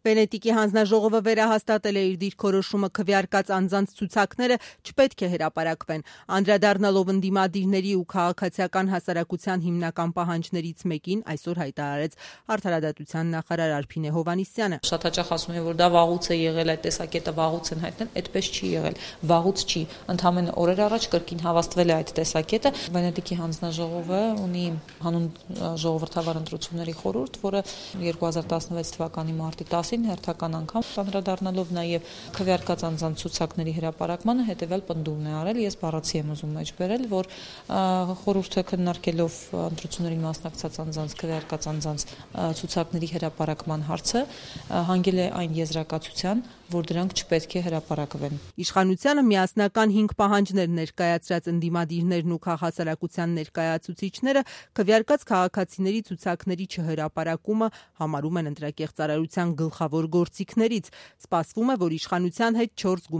Վենետիկի հանձնաժողովը վերահաստատել է իր դիրքորոշումը քվեարկած անձանց ցուցակները չպետք է հրապարակվեն, անդրադառնալով ընդդիմադիրների ու քաղաքացիական հասարակության հիմնական պահանջներից մեկին այսօր հայտարարեց Արդարադատության նախարար Արփինե Հովհաննիսյանը։ Շատ հաճախ ասում են, որ դա վաղուց է եղել, այդ տեսակետը վաղուց են հայտնել, այդպես չի եղել, վաղուց չի, ընդամենը օրեր առաջ կրկին հավաստվել է այդ տեսակետը։ Վենետիկի հանձնաժողովը ունի հանուն ժողովրդավար ընտրությունների խորհուրդ, որը 2016 թվականի մարտի 10-ին հերթական անգամ անդրադառնալով նաև քվեարկած անձանց ցուցակների հրապարակմանը հետևյալ պնդումն է արել, ես բառացի եմ ուզում մեջբերել, որ խորհուրդը քննարկելով ընտրություններին մասնակցած անձանց քվեարկած անձանց ցուցակների հրապարակման հարցը հանգել է այն եզրակացության, որ դրանք չպետք է հրապարակվեն։ Իշխանությանը միասնական 5 պահանջներ ներկայացրած ընդդիմադիրներն ու քաղաքասարակության ներկայացուցիչները քվեարկած քաղաքացիների ցուցակների չհրապարակումը համարում են ընտրակեղծարարության գլխավոր գործիքներից։ Սպասվում է, որ իշխանության հետ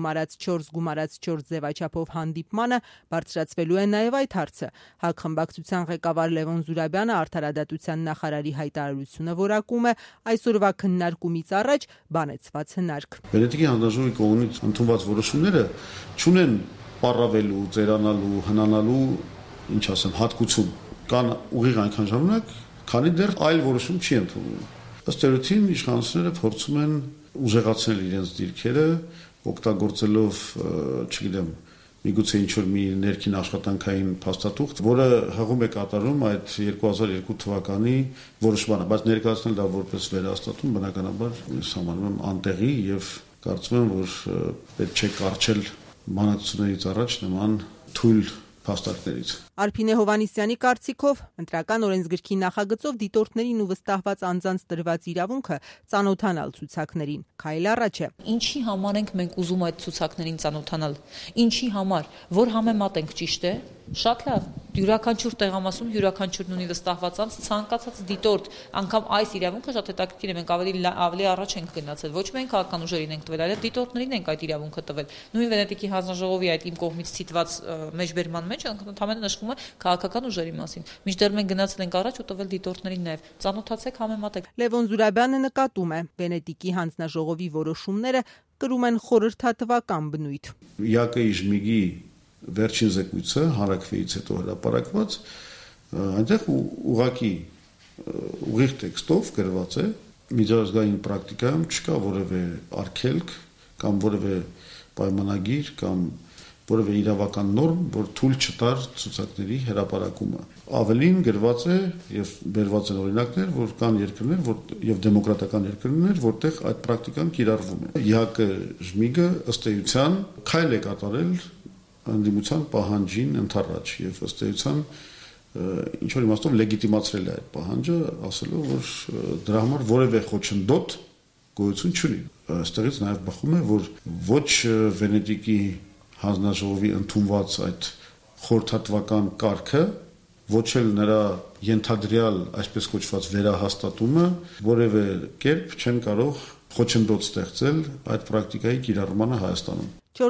4+4+4 ձևաչափով հանդիպմանը բարձրացվելու է նաև այդ հարցը։ ՀԱԿ խմբակցության ղեկավար Լևոն Զուրաբյանը Արդարադատության նախարարի հայտարարությունը որակում է այսօրվա քննարկումից առաջ բանեցված հնարք։ Վենետիկի հանձնաժողովի կողմից ընդունված որոշումները չունեն պառավելու, ծերանալու, հնանալու, ինչ ասեմ, հատկություն։ Կան ուղիղ այնքան ժամանակ, քանի դեռ այլ որոշում չի ընդունվում։ Ըստ էության իշխանությունները փորձում են ուժեղացնել իրենց դիրքերը, օգտագործելով, չգիտեմ, միգուցե ինչ-որ մի ներքին աշխատանքային փաստաթուղթ, որը հղում է կատարում այդ 2002 թվականի որոշմանը, բայց ներկայացնել դա որպես վերահաստատում բնականաբար համարում եմ անտեղի եւ կարծում եմ, որ պետք չէ կարճել բանակցություններից առաջ նման թույլ փաստարկներից։ Արփինե Հովհաննիսյանի կարծիքով ընտրական օրենսգրքի նախագծով դիտորդներին ու վստահված անձանց տրված իրավունքը ծանոթանալ ցուցակներին քայլ առաջ է։ Ինչի համար ենք մենք ուզում այդ ցուցակներին ծանոթանալ։ Ինչի համար, որ համեմատենք, ճիշտ է։ Շատ լավ։ Յուրաքանչյուր տեղամասում յուրաքանչյուրն ունի վստահված անձ, ցանկացած դիտորդ, անգամ այս իրավունքը շատ հետաքրքիր է, մենք ավելի առաջ ենք գնացել։ Ոչ միայն քաղաքական ուժերին ենք տվել, այլև դիտորդներին ենք այդ իրավունքը տվել։ Նույն Վենետիկի հանձնաժողովի այդ իմ կողմից ցիտված մեջբերման մեջ ընդհանրապես նշվում է քաղաքական ուժերի մասին։ Մինչդեռ մենք գնացել ենք առաջ ու տվել դիտորդներին նաև։ Ծանոթացեք, համեմատեք։ Լևոն Զուրաբյանը նկատում է, Վենետիկի հանձնաժողովի որոշումները կրում են խորհրդատվական բնույթ։ ՀԱԿ-ի ԺՄԻԳ-ի վերջին զեկույցը հարակվից հետո հրապարակված, այնտեղ ուղղակի ուղիղ տեքստով գրված է, միջազգային պրակտիկայում չկա որևէ արգելք կամ որևէ պայմանագիր կամ որևէ իրավական նորմ, որ թույլ չտար ցուցակների հրապարակումը։ Ավելին գրված է եւ բերված են օրինակներ, որ կան երկրներ, եւ դեմոկրատական երկրներ, որտեղ այդ պրակտիկան կիրառվում է։ ՀԱԿ-ը ԺՄԻԳ-ը ըստ էության քայլ է կատարել ընդդիմության պահանջին ընդառաջ եւ ըստ էության ինչ որ իմաստով լեգիտիմացրել է այդ պահանջը, ասելով, որ դրա համար որևէ խոչընդոտ գոյություն չունի։ Այստեղից նաեւ բխում է, որ ոչ Վենետիկի հանձնաժողովի ընդունված այդ խորհրդատվական կարգը, ոչ էլ նրա ենթադրյալ այսպես կոչված վերահաստատումը որևէ կերպ չեն կարող խոչընդոտ ստեղծել այդ պրակտիկայի կիրառմանը Հայաստանում։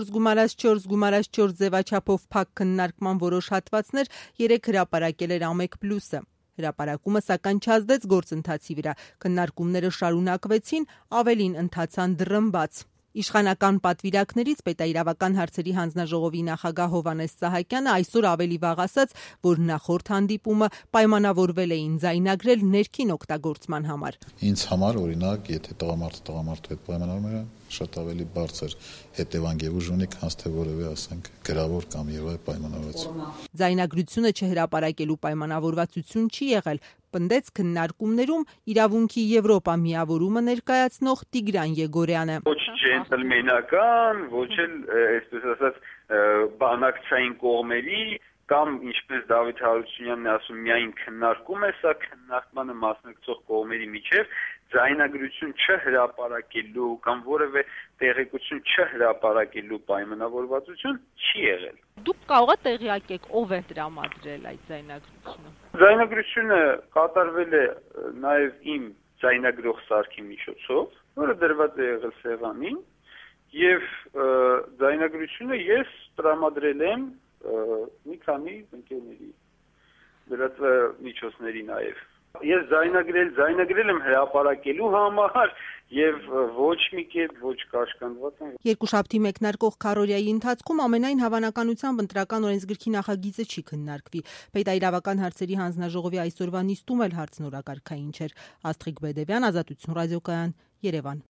4+4+4 ձևաչափով փակ քննարկման որոշ հատվածներ երեք հրապարակել էր Ամեկ+-ը։ Հրապարակումը սակայն չազդեց գործընթացի վրա, քննարկումները շարունակվեցին, ավելին ընթացան դռնբաց։ Իշխանական պատվիրակներից Պետաիրավական հարցերի հանձնաժողովի նախագահ Հովհաննես Սահակյանը այսօր ավելի վաղ ասաց, որ նախորդ հանդիպումը պայմանավորվել էին ձայնագրել ներքին օգտագործման համար։ Ինձ համար օրինակ, եթե տղամարդու հետ պայմանավորում էր, շատ ավելի բարձր հետևանք եւ ուժ ունի, քան թե որևէ, ասենք, գրավոր կամ եւ այլ պայմանավորվածություն։ Ձայնագրությունը չհրապարակելու պայմանավորվածություն չի եղել, պնդեց քննարկումներում իրավունքի Եվրոպա միավորումը ներկայացնող Տիգրան Եգորյանը։ Ոչ ջենտլմենական, ոչ էլ, այսպես ասած, բանակցային կողմերի կամ ինչպես Դավիթ Հարությունյանն է ասում, միայն քննարկում է, սա քննարկմանը մասնակցող կողմերի միջև ձայնագրություն չհրապարակելու կամ որևէ տեղեկություն չհրապարակելու պայմանավորվածություն չի եղել։ Դուք կարող եք տեղյակեք ով է տրամադրել այդ ձայնագրությունը։ Ձայնագրությունը կատարվել է նաև իմ ձայնագրող սարքի միջոցով, որը դրված է եղել սեղանին, եւ ձայնագրությունը ես տրամադրել եմ մի քանի ընկերների լրատվամիջոցների նաև։ Ես ձայնագրել եմ հրապարակելու համար եւ ոչ մի կերպ ոչ կաշկանդված են։ Երկուշաբթի մեկնարկող քառօրյայի ընթացքում ամենայն հավանականությամբ ընտրական օրենսգրքի նախագիծը չի քննարկվի։ Պետաիրավական հարցերի հանձնաժողովի այսօրվա նիստում էլ հարցն օրակարգային չէր։ Աստղիկ Բեդևյան, Ազատություն ռադիոկայան, Երևան։